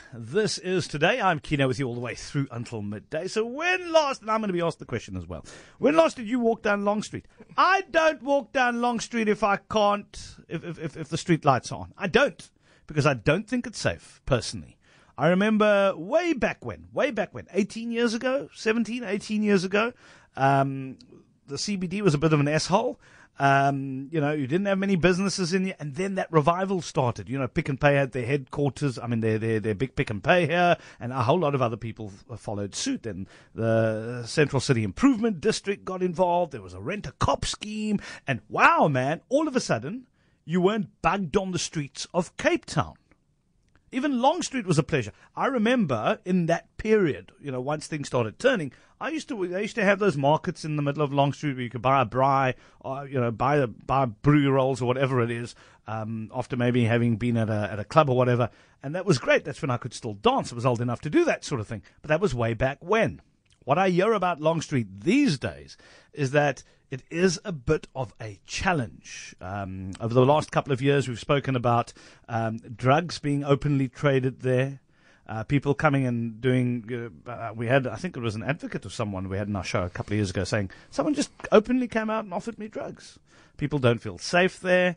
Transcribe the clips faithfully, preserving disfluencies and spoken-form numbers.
This is Today. I'm Keno with you all the way through until midday. So when last, and I'm going to be asked the question as well, when last did you walk down Long Street? I don't walk down Long Street if I can't, if, if, if, if the street lights are on. I don't, because I don't think it's safe, personally. I remember way back when, way back when, eighteen years ago, seventeen, eighteen years ago, um, the C B D was a bit of an S-hole. Um, you know, you didn't have many businesses in here, and then that revival started. You know, Pick n Pay had their headquarters, I mean, their, their, their big Pick n Pay here, and a whole lot of other people f- followed suit, and the Central City Improvement District got involved. There was a rent-a-cop scheme, and wow, man, all of a sudden, you weren't bugged on the streets of Cape Town. Even Long Street was a pleasure. I remember in that period, you know, once things started turning, I used to, I used to have those markets in the middle of Long Street where you could buy a braai, or, you know, buy a, buy brew rolls or whatever it is, um, after maybe having been at a, at a club or whatever. And that was great. That's when I could still dance. I was old enough to do that sort of thing. But that was way back when. What I hear about Long Street these days is that it is a bit of a challenge. Um, over the last couple of years, we've spoken about um, drugs being openly traded there. Uh, people coming and doing, uh, uh, we had, I think it was an advocate of someone we had in our show a couple of years ago saying, someone just openly came out and offered me drugs. People don't feel safe there,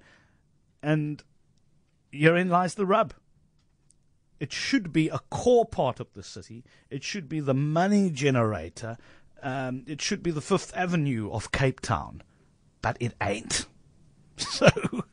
and herein lies the rub. It should be a core part of the city. It should be the money generator. Um, it should be the Fifth Avenue of Cape Town, but it ain't. So,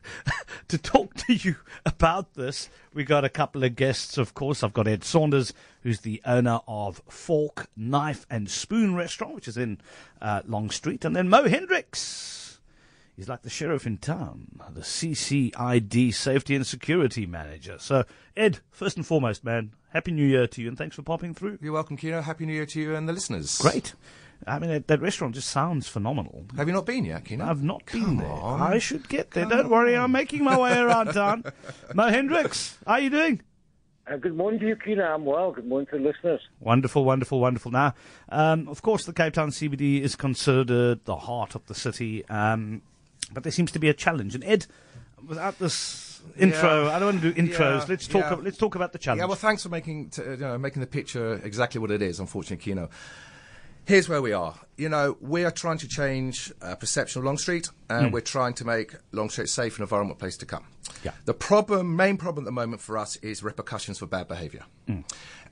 to talk to you about this, we got a couple of guests, of course. I've got Ed Saunders, who's the owner of Fork, Knife and Spoon Restaurant, which is in uh, Long Street. And then Mo Hendricks. He's like the sheriff in town, the C C I D Safety and Security Manager. So, Ed, first and foremost, man, Happy New Year to you, and thanks for popping through. You're welcome, Keno. Happy New Year to you and the listeners. Great. I mean, that, that restaurant just sounds phenomenal. Have you not been yet, Keno? I've not Come been there. on. I should get there. Come Don't worry, on. I'm making my way around town. Mo Hendricks, how are you doing? Uh, good morning to you, Keno. I'm well. Good morning to the listeners. Wonderful, wonderful, wonderful. Now, um, of course, the Cape Town C B D is considered the heart of the city, um, but there seems to be a challenge. And Ed, without this intro, Yeah. I don't want to do intros. Yeah. Let's talk. Yeah. About, let's talk about the challenge. Yeah, well, thanks for making t- you know, making the picture exactly what it is, unfortunately, Keno. Here's where we are. You know, we are trying to change uh, perception of Long Street, and Mm. we're trying to make Long Street a safe and environmental place to come. Yeah. The problem, main problem at the moment for us is repercussions for bad behaviour. Mm.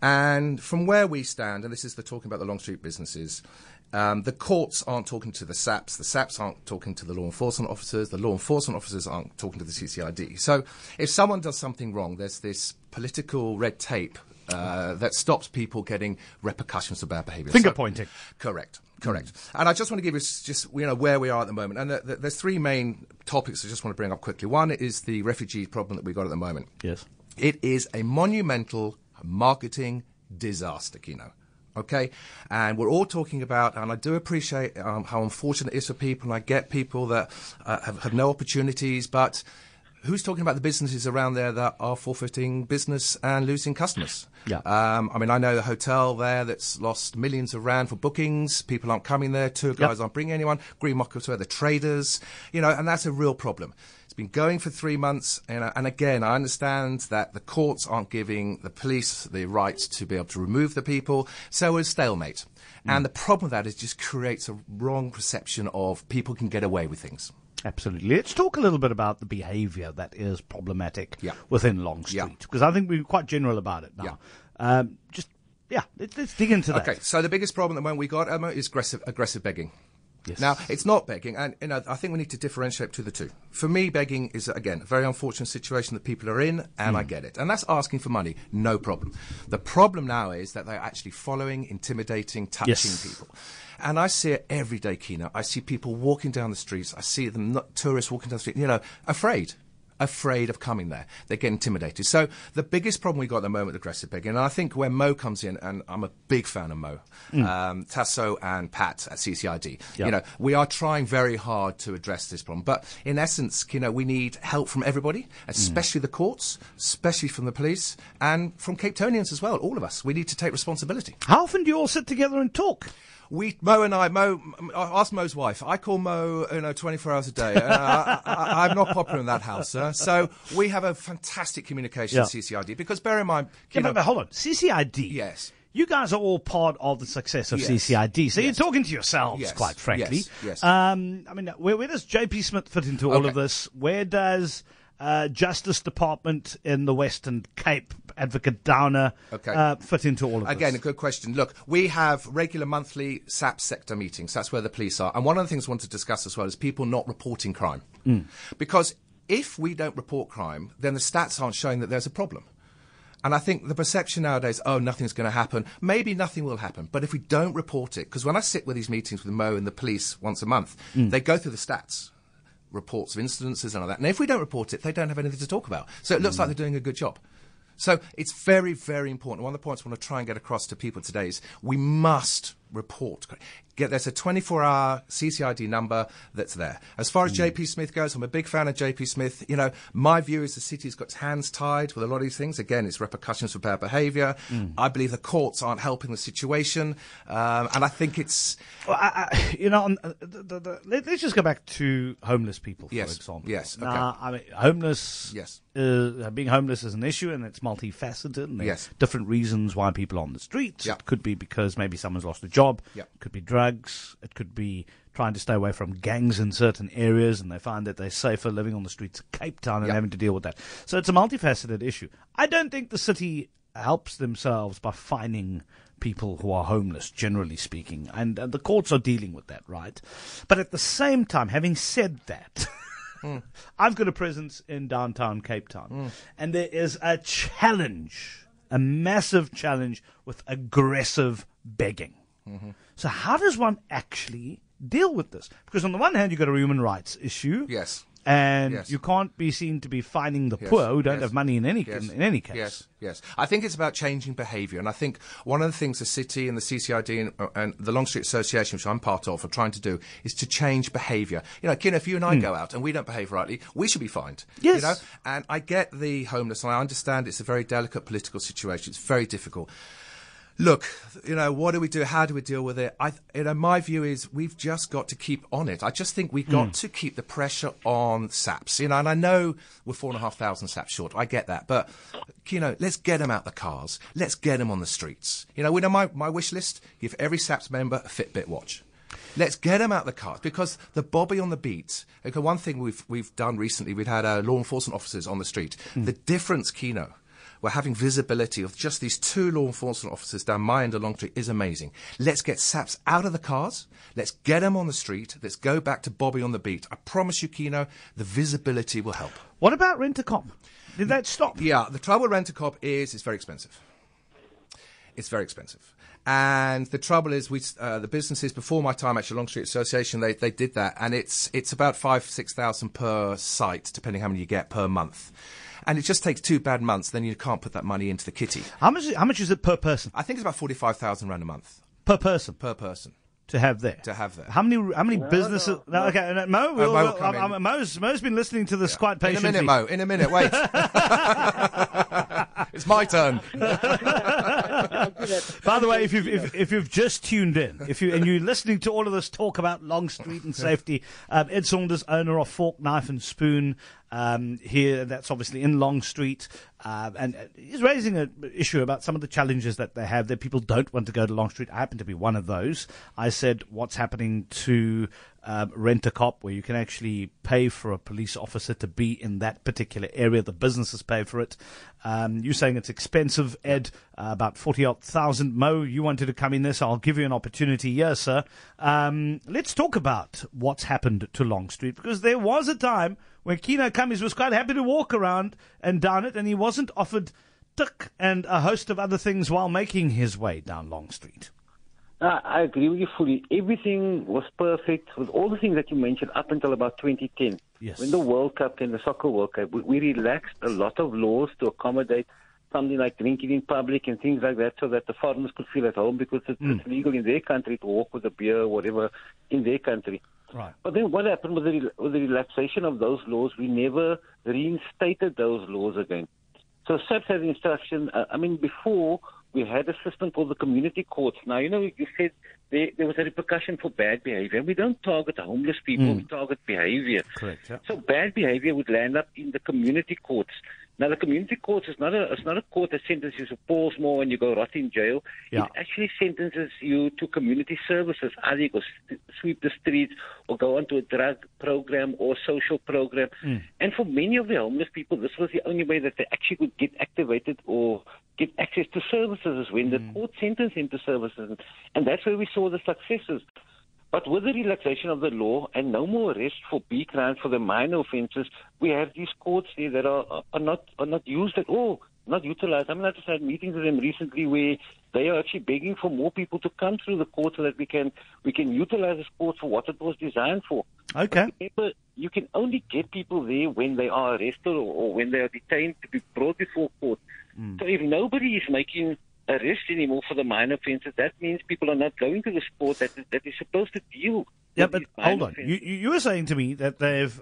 And from where we stand, and this is the talking about the Long Street businesses, um, the courts aren't talking to the S A Ps, the S A Ps aren't talking to the law enforcement officers, the law enforcement officers aren't talking to the C C I D. So if someone does something wrong, there's this political red tape Uh, that stops people getting repercussions of bad behaviour. Finger So- pointing. Correct, correct. And I just want to give you s- just you know where we are at the moment. And th- th- there's three main topics I just want to bring up quickly. One is the refugee problem that we've got at the moment. Yes. It is a monumental marketing disaster, Keno. Okay? And we're all talking about, and I do appreciate um, how unfortunate it is for people, and I get people that uh, have, have no opportunities, but who's talking about the businesses around there that are forfeiting business and losing customers? Yeah. Um, I mean, I know the hotel there that's lost millions of rand for bookings. People aren't coming there. Tour guides Yep. aren't bringing anyone. Green Markets where the traders, you know, and that's a real problem. It's been going for three months. And, uh, and again, I understand that the courts aren't giving the police the rights to be able to remove the people. So it's stalemate. Mm. And the problem with that is just creates a wrong perception of people can get away with things. Absolutely. Let's talk a little bit about the behaviour that is problematic Yeah. within Long Street, Yeah. because I think we're quite general about it now. Yeah. Um, just, yeah, let's, let's dig into that. Okay, so the biggest problem at the moment we got, Emma, is aggressive, aggressive begging. Yes. Now, it's not begging, and you know, I think we need to differentiate between the two. For me, begging is, again, a very unfortunate situation that people are in, and Mm. I get it. And that's asking for money, no problem. The problem now is that they're actually following, intimidating, touching Yes. people. And I see it every day, Keno. I see people walking down the streets. I see them, not tourists walking down the street, you know, afraid. Afraid of coming there. They get intimidated. So the biggest problem we've got at the moment with aggressive begging, and I think where Mo comes in, and I'm a big fan of Mo, mm. um, Tasso and Pat at C C I D, Yep. you know, we are trying very hard to address this problem. But in essence, you know, we need help from everybody, especially mm. the courts, especially from the police, and from Cape Townians as well, all of us. We need to take responsibility. How often do you all sit together and talk? We, Mo and I, Mo, ask Mo's wife. I call Mo, you know, twenty-four hours a day. Uh, I, I, I'm not popular in that house, sir. So we have a fantastic communication Yeah. with C C I D because bear in mind, Yeah, you know, but, but hold on. C C I D. yes. You guys are all part of the success of Yes. C C I D. So Yes. you're talking to yourselves, Yes. quite frankly. Yes. Yes. Um, I mean, where, where does J P Smith fit into all Okay. of this? Where does uh, Justice Department in the Western Cape, Advocate Downer, Okay. uh, fit into all of Again, a this? good question. Look, we have regular monthly S A P sector meetings. That's where the police are. And one of the things I want to discuss as well is people not reporting crime. Mm. Because if we don't report crime, then the stats aren't showing that there's a problem. And I think the perception nowadays, oh, nothing's going to happen. Maybe nothing will happen. But if we don't report it, because when I sit with these meetings with Mo and the police once a month, Mm. they go through the stats, reports of incidences and all that. And if we don't report it, they don't have anything to talk about. So it looks Mm. like they're doing a good job. So it's very, very important. One of the points I want to try and get across to people today is we must report. Get, there's a twenty-four hour C C I D number that's there. As far as J P Smith goes, I'm a big fan of J P Smith. You know, my view is the city's got its hands tied with a lot of these things. Again, it's repercussions for bad behaviour. I believe the courts aren't helping the situation. Um, and I think it's... Well, I, I, you know, um, uh, the, the, the, let, us just go back to homeless people, for Yes, example. yes, okay. Now, I mean, homeless, Yes. uh, being homeless is an issue, and it's multifaceted. And there Yes. are different reasons why people are on the streets. Yeah. It could be because maybe someone's lost a job. Yeah. It could be drugs. It could be trying to stay away from gangs in certain areas, and they find that they're safer living on the streets of Cape Town and Yeah. having to deal with that. So it's a multifaceted issue. I don't think the city helps themselves by fining people who are homeless, generally speaking, and, and the courts are dealing with that, right? But at the same time, having said that, mm. I've got a presence in downtown Cape Town, mm. and there is a challenge, a massive challenge with aggressive begging. Mm-hmm. So how does one actually deal with this? Because on the one hand, you've got a human rights issue. Yes. And Yes. you can't be seen to be fining the Yes. poor who don't Yes. have money in any Yes. in, in any case. Yes, yes. I think it's about changing behaviour, and I think one of the things the city and the C C I D and, uh, and the Long Street Association, which I'm part of, are trying to do is to change behaviour. You know, Kina, if you and I Mm. go out and we don't behave rightly, we should be fined. Yes. You know, and I get the homeless, and I understand it's a very delicate political situation. It's very difficult. Look, you know, what do we do? How do we deal with it? I, you know, my view is we've just got to keep on it. I just think we've got mm. to keep the pressure on S A Ps. You know, and I know we're four and a half thousand S A Ps short. I get that, but you know, let's get them out the cars. Let's get them on the streets. You know, we know my my wish list: give every S A Ps member a Fitbit watch. Let's get them out the cars because the Bobby on the beat. Okay, one thing we've we've done recently, we've had uh, law enforcement officers on the street. Mm. The difference, Kino. We're having visibility of just these two law enforcement officers down my end of Long Street is amazing. Let's get S A Ps out of the cars. Let's get them on the street. Let's go back to Bobby on the beat. I promise you, Kino, the visibility will help. What about Rent-A-Cop? Did that stop? Yeah, the trouble with Rent-A-Cop is it's very expensive. It's very expensive. And the trouble is, we uh, the businesses before my time actually, Long Street Association, they they did that, and it's it's about five six thousand per site, depending how many you get per month. And it just takes two bad months, then you can't put that money into the kitty. How much? How much is it per person? I think it's about forty-five thousand rand a month per person. Per person to have there. To have there. How many? How many no, businesses? No, no. Okay, no, Mo. We'll, oh, Mo we'll, um, um, Mo's, Mo's been listening to this yeah. quite patiently. In a minute, Mo. In a minute. Wait. It's my turn. By the way, if you've if, if you've just tuned in, if you and you're listening to all of this talk about Long Street and safety, um, Ed Saunders, owner of Fork, Knife and Spoon, um, here, that's obviously in Long Street, uh, and he's raising an issue about some of the challenges that they have. That people don't want to go to Long Street. I happen to be one of those. I said, what's happening to Um, Rent-A-Cop, where you can actually pay for a police officer to be in that particular area. The businesses pay for it. Um, you're saying it's expensive, Ed, uh, about forty odd thousand. Mo, you wanted to come in this. So I'll give you an opportunity here, sir. Um, let's talk about what's happened to Long Street, because there was a time when Kino Cummings was quite happy to walk around and down it, and he wasn't offered tick and a host of other things while making his way down Long Street. Uh, I agree with you fully. Everything was perfect with all the things that you mentioned up until about twenty ten. Yes. When the World Cup and the Soccer World Cup, we, we relaxed a lot of laws to accommodate something like drinking in public and things like that, so that the foreigners could feel at home, because it's, mm. it's legal in their country to walk with a beer or whatever in their country. Right. But then what happened with the, with the relaxation of those laws? We never reinstated those laws again. So S A Ps has instruction. Uh, I mean, before we had a system called the community courts. Now, you know, you said there, there was a repercussion for bad behavior. We don't target homeless people, Mm. we target behavior. Correct, yeah. So bad behavior would land up in the community courts. Now, the community courts is not a it's not a court that sentences you to Paulsmore and you go rot in jail. Yeah. It actually sentences you to community services. Either you go st- sweep the streets or go onto a drug program or social program. Mm. And for many of the homeless people, this was the only way that they actually could get activated or get access to services is when the court sentenced them to services. And that's where we saw the successes. But with the relaxation of the law and no more arrest for B crimes for the minor offences, we have these courts there that are, are not are not used at all, not utilized. I mean, I just had meetings with them recently where they are actually begging for more people to come through the court so that we can we can utilize this court for what it was designed for. Okay. But remember, you can only get people there when they are arrested or, or when they are detained to be brought before court. Mm. So if nobody is making arrest anymore for the minor offences, that means people are not going to the court that, that is supposed to deal Yeah, with but these minor hold on. offences. You, you you were saying to me that they've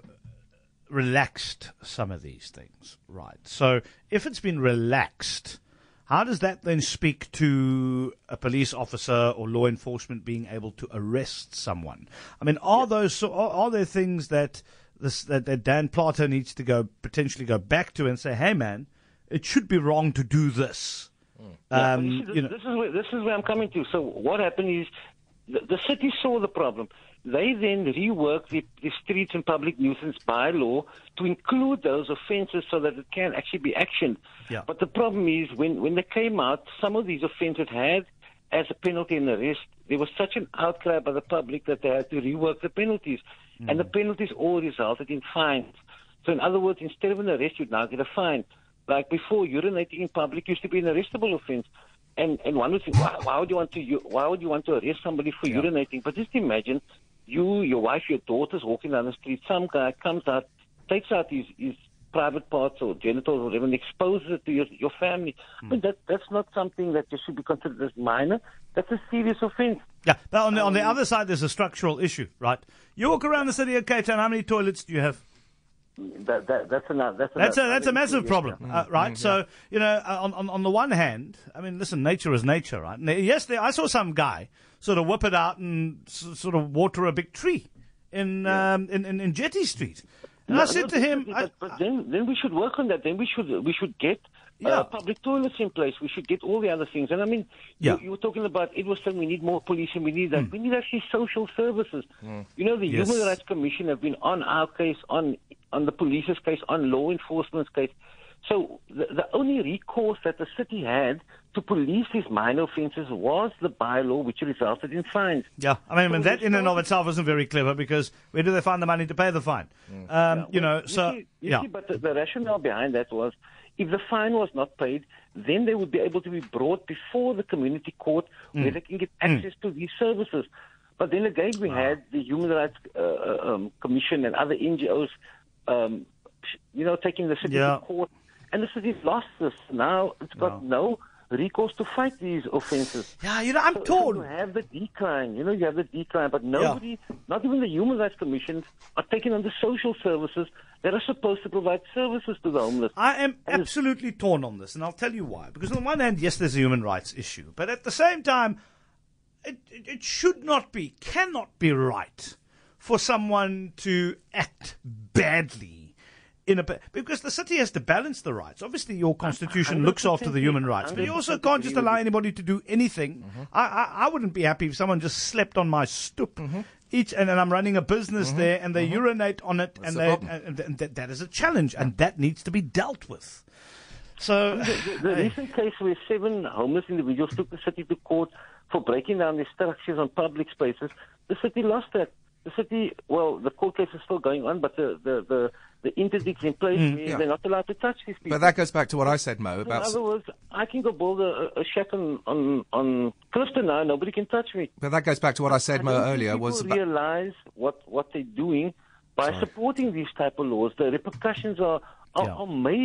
relaxed some of these things, right? So if it's been relaxed, how does that then speak to a police officer or law enforcement being able to arrest someone? I mean, are those so- are, are there things that this that, that Dan Plato needs to go potentially go back to and say, hey man, it should be wrong to do this? Yeah, Um, but you see, you know, this, this is where this is where I'm coming to. So what happened is the, the city saw the problem. They then reworked the, the streets and public nuisance bylaw to include those offences so that it can actually be actioned. Yeah. But the problem is when, when they came out, some of these offences had as a penalty an arrest. There was such an outcry by the public that they had to rework the penalties. Mm. And the penalties all resulted in fines. So in other words, instead of an arrest, you'd now get a fine. Like before, urinating in public used to be an arrestable offence, and and one would think, why, why would you want to why would you want to arrest somebody for Yeah. urinating? But just imagine, you, your wife, your daughter's walking down the street. Some guy comes out, takes out his, his private parts or genitals or whatever, and exposes it to your your family. Hmm. I mean, that that's not something that you should be considered as minor. That's a serious offence. yeah, but on the, on the other side, there's a structural issue, right? You walk around the city of Cape Town, how many toilets do you have? That, that that's enough. That's That's a enough. that's a massive Yes, problem, yeah. uh, right? So you know, uh, on, on on the one hand, I mean, listen, nature is nature, right? And yes, there, I saw some guy sort of whip it out and s- sort of water a big tree in um, in, in in Jetty Street, and No, I said no, to him, but, I, but, but then, then we should work on that. Then we should we should get Yeah. uh, public toilets in place. We should get all the other things. And I mean, Yeah. you, you were talking about it was saying we need more police and we need that. We need actually social services. You know, the Yes. Human Rights Commission have been on our case, on on the police's case, on law enforcement's case. So the, the only recourse that the city had to police these minor offences was the bylaw, which resulted in fines. yeah, I mean, So that we in and of started- itself isn't very clever because where do they find the money to pay the fine? Um, you know, You so see, you yeah, see, but the, the rationale behind that was if the fine was not paid, then they would be able to be brought before the community court where they can get access to these services. But then again, we had the Human Rights uh, um, Commission and other N G Os, um, you know, taking the city Yeah. to court. And the city lost this. Now it's got no recourse to fight these offences. yeah, you know, I'm So, so torn. you have the decline, you know, you have the decline, but nobody, not even the Human Rights Commissions, are taking on the social services that are supposed to provide services to the homeless. I am absolutely torn on this, and I'll tell you why. Because on the one hand, yes, there's a human rights issue, but at the same time, it, it, it should not be, cannot be right for someone to act badly in a ba- because the city has to balance the rights. Obviously, your constitution looks after the human rights, but you also can't just allow anybody to do anything. I, I, I wouldn't be happy if someone just slept on my stoop. Each and, and I'm running a business there, and they urinate on it, That's and the they problem. and, and that, that is a challenge, and that needs to be dealt with. So, The, the recent case where seven homeless individuals took the city to court for breaking down their structures on public spaces, the city lost that. The city, well, the court case is still going on, but the, the, the, the interdict's in place where yeah. they're not allowed to touch these people. But that goes back to what I said, Mo, In about. other words, I can go build a, a shack on, on, on Clifton now, nobody can touch me. But that goes back to what I said, I Mo, don't think earlier. people Was about, realize what, what they're doing by supporting these type of laws. The repercussions are, are, Yeah. are major.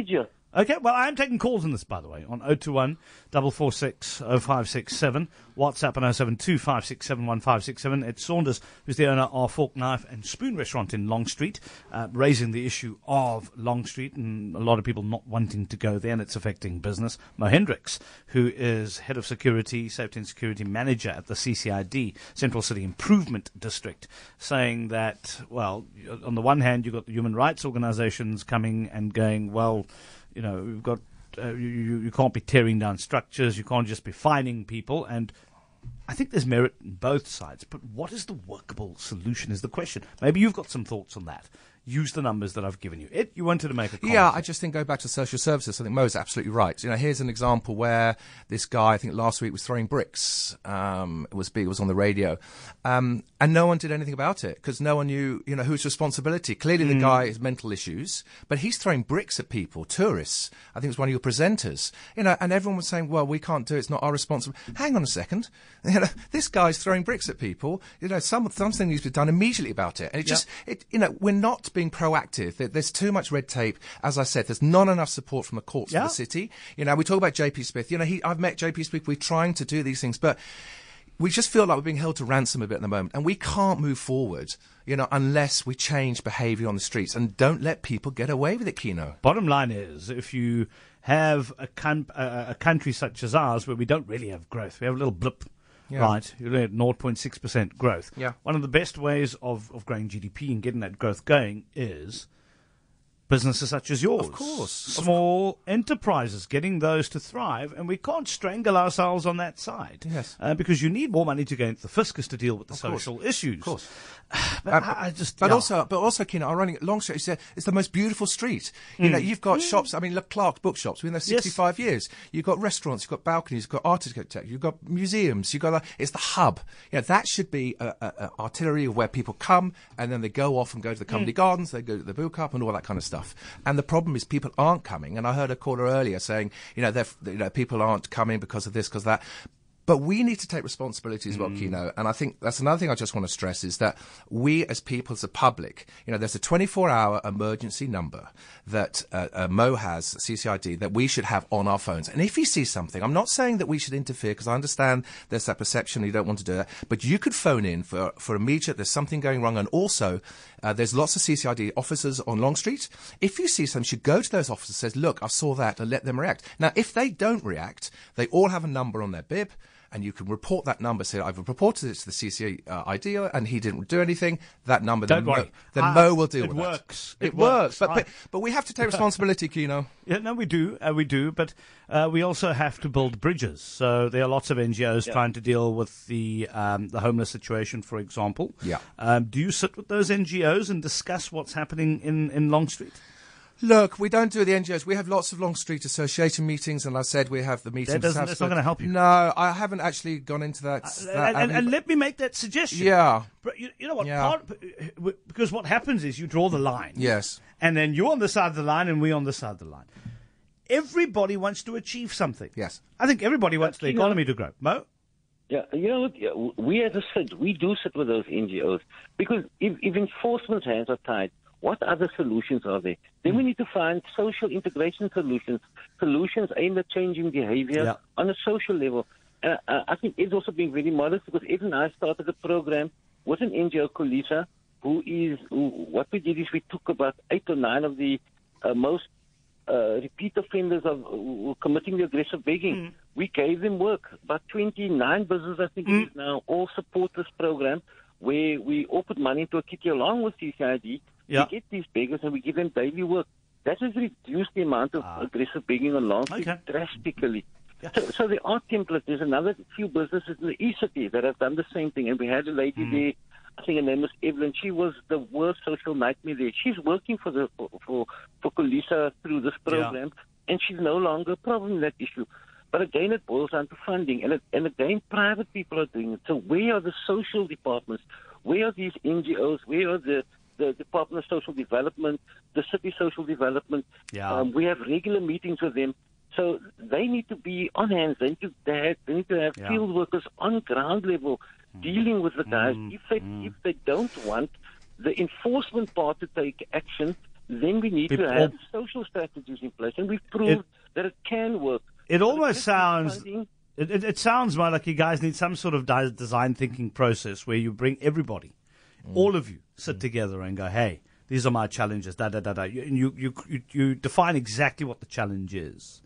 Okay, well, I'm taking calls on this, by the way, on oh two one, four four six, oh five six seven, WhatsApp on oh seven two, five six seven, one five six seven. Ed Saunders, who's the owner of Fork, Knife and Spoon Restaurant in Long Street, uh, raising the issue of Long Street and a lot of people not wanting to go there, and it's affecting business. Mo Hendricks, who is Head of Security, Safety and Security Manager at the C C I D, Central City Improvement District, saying that, well, on the one hand, you've got the human rights organizations coming and going, well, you know, we've got uh, you, you, you can't be tearing down structures. You can't just be fining people. And I think there's merit in both sides. But what is the workable solution is the question. Maybe you've got some thoughts on that. Use the numbers that I've given you. Ed, you wanted to make a comment. Yeah, I just think go back to social services. I think Mo's absolutely right. You know, here's an example where this guy, I think last week, was throwing bricks. Um, it was big. It was on the radio, um, and no one did anything about it because no one knew, you know, whose responsibility. Clearly, the mm. guy has mental issues, but he's throwing bricks at people, tourists. I think it was one of your presenters. You know, and everyone was saying, "Well, we can't do it. It's not our responsibility." Hang on a second. You know, this guy's throwing bricks at people. You know, some something needs to be done immediately about it. And it yep. just, it, you know, we're not being proactive. There's too much red tape. As I said, there's not enough support from the courts yeah. for the city. You know, we talk about J P Smith. You know, he, I've met J P Smith. We're trying to do these things, but we just feel like we're being held to ransom a bit at the moment, and we can't move forward, you know, unless we change behaviour on the streets and don't let people get away with it, Kino. Bottom line is, if you have a, com- a, a country such as ours where we don't really have growth, we have a little blip. Yeah. Right, you're at zero point six percent growth. Yeah. One of the best ways of, of growing G D P and getting that growth going is businesses such as yours. Of course. Small enterprises, getting those to thrive, and we can't strangle ourselves on that side. Yes. Uh, because you need more money to go into the fiscus to deal with the of social course. issues. Of course. But um, I, I just, but yeah. also, but also, Kino, ironic, Long Street, it's, a, it's the most beautiful street. You mm. know, you've got mm. shops. I mean, look, Clark's bookshops. We've been there sixty-five yes. years. You've got restaurants. You've got balconies. You've got architecture. You've got museums. You've got. A, it's the hub. You know, that should be a, a, a artillery of where people come and then they go off and go to the Cumberland mm. Gardens. They go to the Book Up and all that kind of stuff. And the problem is people aren't coming. And I heard a caller earlier saying, you know, you know, people aren't coming because of this, because of that. But we need to take responsibility as well, mm. Kino. And I think that's another thing I just want to stress is that we as people, as a public, you know, there's a twenty-four hour emergency number that uh, uh, Mo has, C C I D, that we should have on our phones. And if you see something, I'm not saying that we should interfere because I understand there's that perception you don't want to do that. But you could phone in for, for immediate, there's something going wrong. And also, uh, there's lots of C C I D officers on Long Street. If you see something, you should go to those officers and say, look, I saw that, and let them react. Now, if they don't react, they all have a number on their bib. And you can report that number. Say, I've reported it to the C C I D, uh, and he didn't do anything. That number, Don't then, worry. Mo, then uh, Mo will deal it with works. that. It, it works. works. But, right. but but we have to take responsibility, Kino. Yeah, no, we do. Uh, we do. But uh, we also have to build bridges. So there are lots of N G Os yeah. trying to deal with the um, the homeless situation, for example. Yeah. Um, do you sit with those N G Os and discuss what's happening in, in Long Street? Look, we don't do the N G Os. We have lots of Long Street Association meetings, and I said we have the meetings. That doesn't, that's not going to help you. No, I haven't actually gone into that. Uh, that and, and, and let me make that suggestion. Yeah. But you, you know what? Yeah. Part, because what happens is you draw the line. Yes. And then you're on the side of the line, and we're on the side of the line. Everybody wants to achieve something. Yes. I think everybody wants That's, the economy know, to grow. Mo? Yeah, you know what? Yeah, we as a sit, we do sit with those N G Os because if, if enforcement's hands are tied, what other solutions are there? Then we need to find social integration solutions, solutions aimed at changing behavior yeah. on a social level. And uh, I think Ed's also being very modest because Ed and I started a program with an N G O, Colisa, who is, who, what we did is we took about eight or nine of the uh, most uh, repeat offenders of uh, committing the aggressive begging. Mm. We gave them work. About twenty-nine businesses, I think mm. it is now, all support this program where we all put money into a kitty along with C C I D. Yeah. We get these beggars and we give them daily work. That has reduced the amount of ah. aggressive begging on Long Street okay. drastically. Yeah. So, so there are templates. There's another few businesses in the E-City that have done the same thing. And we had a lady mm. there, I think her name was Evelyn. She was the worst social nightmare there. She's working for the for for, for Colisa through this program, yeah. and she's no longer a problem in that issue. But again, it boils down to funding. And, it, and again, private people are doing it. So where are the social departments? Where are these N G Os? Where are the the Department of Social Development, the City Social Development? Yeah. Um, we have regular meetings with them. So they need to be on hand. They need to, they have, they need to have yeah. field workers on ground level mm. dealing with the guys. Mm. If they mm. if they don't want the enforcement part to take action, then we need People- to have social strategies in place, and we've proved It- that it can work. It almost just sounds. funding- It, it, it sounds more like you guys need some sort of di- design thinking process where you bring everybody, all of you, sit together and go, hey, these are my challenges, da da da da. You, you, you, you, you define exactly what the challenge is.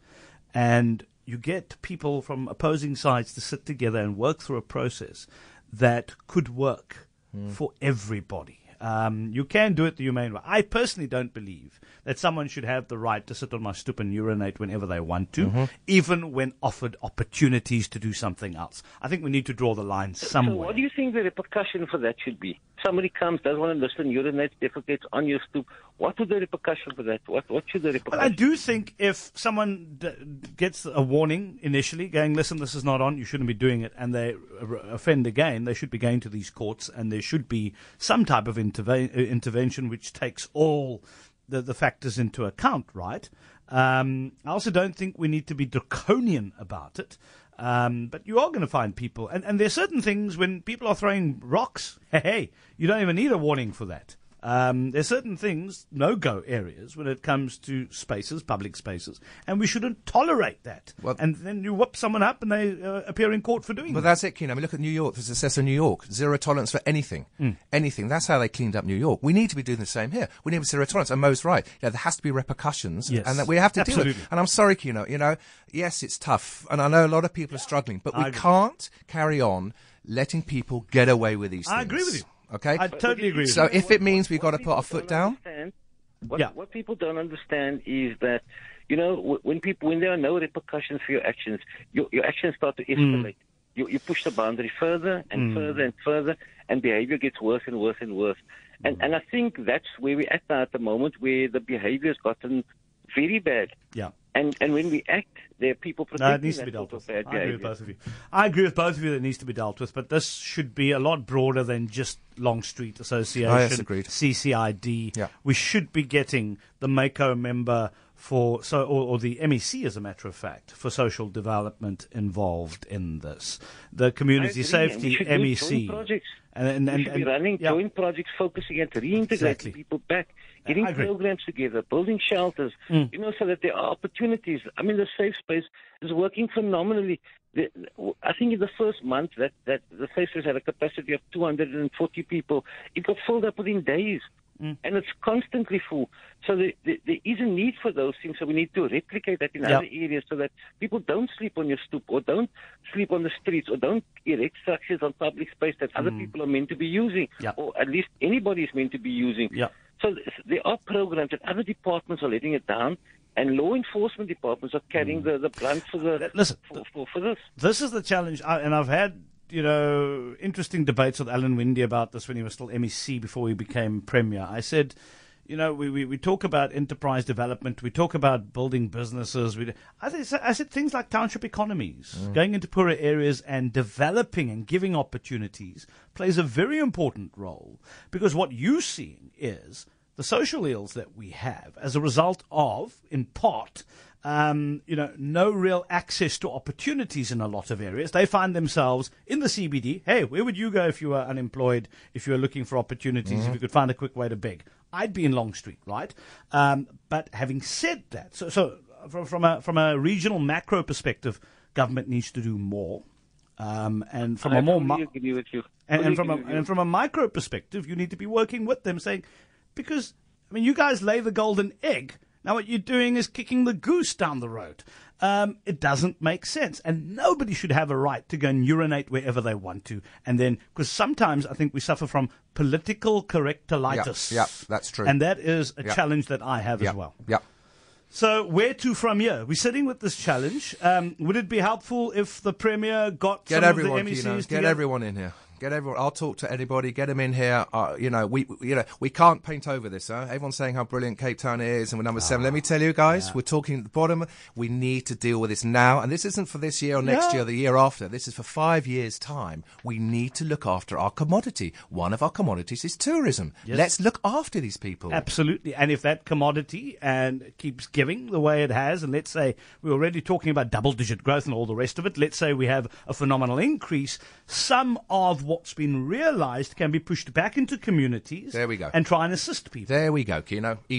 And you get people from opposing sides to sit together and work through a process that could work for everybody. Um, you can do it the humane way. I personally don't believe that someone should have the right to sit on my stoop and urinate whenever they want to, Mm-hmm. even when offered opportunities to do something else. I think we need to draw the line So somewhere. what do you think the repercussion for that should be? Somebody comes, doesn't want to listen, urinates, defecates on your stoop. What would the repercussion for that? What what should the Well, repercussion? I do think if someone d- gets a warning initially, going, listen, this is not on, you shouldn't be doing it, and they r- offend again, they should be going to these courts, and there should be some type of interve- uh, intervention which takes all the, the factors into account, right? Um, I also don't think we need to be draconian about it. Um, but you are going to find people, and, and there are certain things when people are throwing rocks, hey, hey, you don't even need a warning for that. Um, there's certain things, no-go areas, when it comes to spaces, public spaces, and we shouldn't tolerate that. Well- and then you whoop someone up and they uh, appear in court for doing But that. that's it, Keno. I mean, look at New York, the success of New York. Zero tolerance for anything. Mm. Anything. That's how they cleaned up New York. We need to be doing the same here. We need zero tolerance. And Mo's right. You know, there has to be repercussions. Yes. And that we have to deal Absolutely. with. And I'm sorry, Keno. You know, yes, it's tough. And I know a lot of people are struggling. But we I agree. can't carry on letting people get away with these I things. agree with you. Okay? I totally agree with So you. if it means we've What got to put our people foot don't down. understand- What, Yeah. what people don't understand is that, you know, w- when people when there are no repercussions for your actions, your, your actions start to escalate. You, you push the boundary further and further and further, and behavior gets worse and worse and worse. And and I think that's where we're at now at the moment, where the behavior has gotten very bad. Yeah. And and when we act, there are people No, protecting it needs to that be dealt sort of with. bad I agree with behavior. both of you. I agree with both of you that it needs to be dealt with, but this should be a lot broader than just Long Street Association, Oh, yes, agreed. C C I D. Yeah. We should be getting the MACO member for so or, or the M E C, as a matter of fact, for social development involved in this. The I community agree, and we safety should do M E C. joint projects. And, and, We and, should be and- running yeah. joint projects focusing at reintegrating Exactly. people back, getting I agree. programs together, building shelters, Mm. you know, so that there are opportunities. I mean, the safe space is working phenomenally. The, I think in the first month that, that the safe space had a capacity of two hundred forty people, it got filled up within days. Mm. And it's constantly full. So there, there, there is a need for those things. So we need to replicate that in Yeah. other areas so that people don't sleep on your stoop or don't sleep on the streets or don't erect structures on public space that other people are meant to be using, Yeah. or at least anybody is meant to be using. Yeah. So th- there are programs that other departments are letting it down, and law enforcement departments are carrying the, the brunt for, the, Listen, for, for, for this. This is the challenge, I, and I've had, you know, interesting debates with Alan Windy about this when he was still M E C before he became Premier. I said, you know, we, we, we talk about enterprise development, we talk about building businesses. We, I, said, I said things like township economies, going into poorer areas and developing and giving opportunities plays a very important role, because what you're seeing is the social ills that we have as a result of, in part, um, you know, no real access to opportunities in a lot of areas. They find themselves in the C B D. Hey, where would you go if you were unemployed, if you were looking for opportunities, if you could find a quick way to beg? I'd be in Long Street, right? Um, but having said that, so, so from, from, a, from a regional macro perspective, government needs to do more. Um, and from I a more fully mi- agree with you. and, Fully and from a, agree with you. and from a micro perspective, you need to be working with them, saying, because I mean, you guys lay the golden egg. Now, what you're doing is kicking the goose down the road. Um, it doesn't make sense, and nobody should have a right to go and urinate wherever they want to. And then, because sometimes I think we suffer from political correctilitis. Yeah, yeah, that's true. And that is a Yeah. challenge that I have Yeah. as well. Yeah. So, where to from here? We're sitting with this challenge. Um, would it be helpful if the Premier got Get some everyone, of the M E Cs Keno. Get together? everyone in here. Get everyone. I'll talk to anybody. Get them in here. Uh, you know, we, we- you know, we can't paint over this. Huh? Everyone's saying how brilliant Cape Town is, and we're number seven. Let me tell you, guys, we're talking at the bottom. We need to deal with this now, and this isn't for this year or next Yeah. year or the year after. This is for five years' time. We need to look after our commodity. One of our commodities is tourism. Yes. Let's look after these people. Absolutely. And if that commodity and keeps giving the way it has, and let's say we're already talking about double-digit growth and all the rest of it, let's say we have a phenomenal increase, some of what's been realized can be pushed back into communities. There we go. And try and assist people. There we go, Keno. Easy.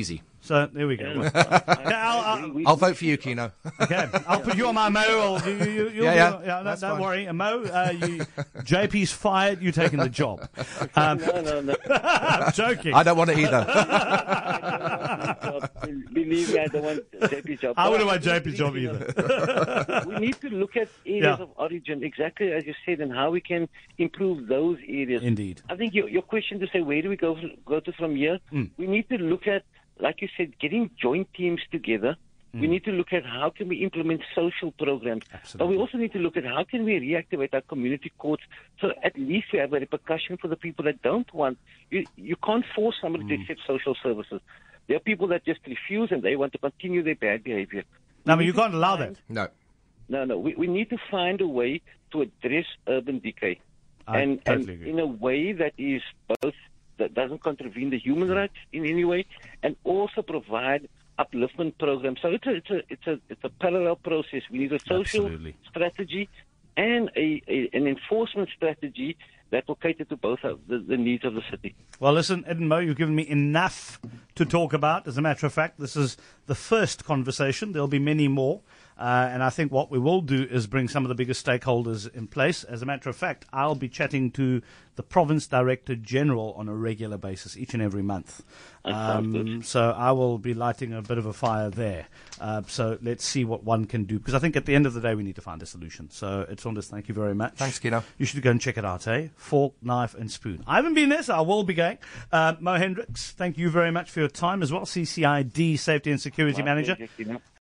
So there we go. Yeah. Okay, I'll, I'll, We- I'll vote for you, Keno. okay, I'll put you on my Mo. I'll, you, you, you'll Yeah, be yeah. on- yeah no, That's don't fine. worry. Uh, Mo, uh, you, J P's fired. You taking the job. Um, no, no, no. I'm joking. I don't want it either. Believe me, I don't want J P's job. I wouldn't But want J P's job you know, either. We need to look at areas Yeah. of origin, exactly as you said, and how we can improve those areas. Indeed. I think your, your question to say, where do we go, go to from here? Mm. We need to look at, like you said, getting joint teams together. Mm. We need to look at how can we implement social programs. Absolutely. But we also need to look at how can we reactivate our community courts so at least we have a repercussion for the people that don't want. You, you can't force somebody Mm. to accept social services. There are people that just refuse and they want to continue their bad behavior. No, We but need you to can't allow find- that. No. No, no. We, we need to find a way to address urban decay. I and, totally and agree. in a way that is both, that doesn't contravene the human rights in any way, and also provide upliftment programs. So it's a, it's a, it's a, it's a parallel process. We need a social Absolutely. strategy and a, a, an enforcement strategy that will cater to both of the, the needs of the city. Well, listen, Ed and Mo, you've given me enough to talk about. As a matter of fact, this is the first conversation. There'll be many more. Uh, and I think what we will do is bring some of the biggest stakeholders in place. As a matter of fact, I'll be chatting to the Province Director General on a regular basis, each and every month. That sounds Um, good. so I will be lighting a bit of a fire there. Uh, so let's see what one can do. Because I think at the end of the day, we need to find a solution. So, Etsondis, thank you very much. Thanks, Keno. You should go and check it out, eh? Fork, knife, and spoon. I haven't been there, so I will be going. Uh, Mo Hendricks, thank you very much for your time as well. C C I D, Safety and Security My Manager. pleasure, Keno.